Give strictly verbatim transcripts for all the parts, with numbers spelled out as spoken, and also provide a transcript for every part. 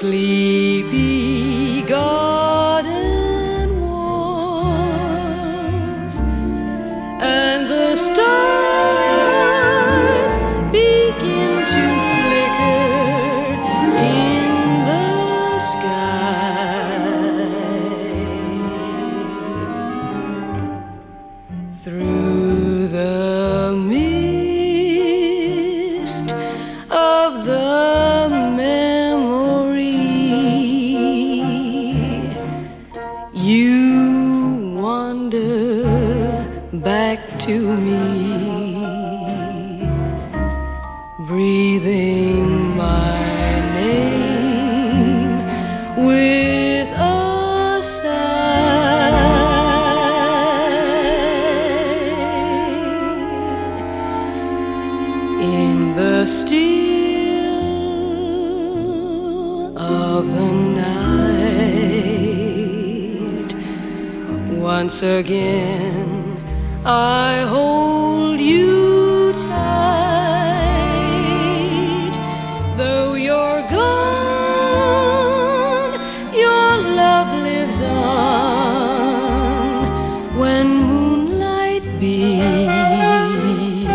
sleepy garden walls, and the stars begin to flicker in the sky. Through the mist of the you wander back to me, breathing my name with a sigh. In the still of the night, once again I hold you tight. Though you're gone, your love lives on when moonlight beams,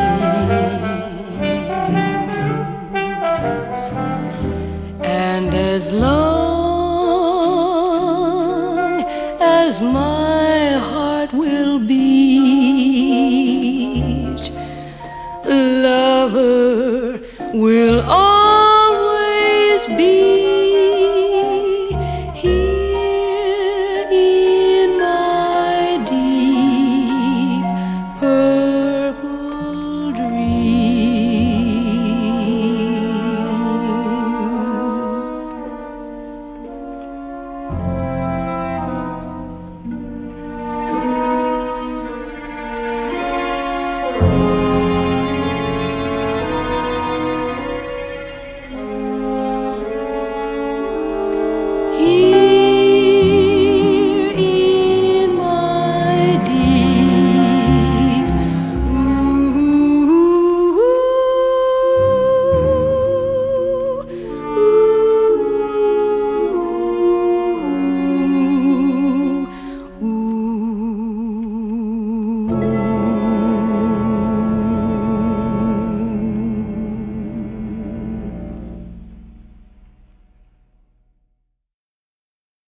and as long as my heart will be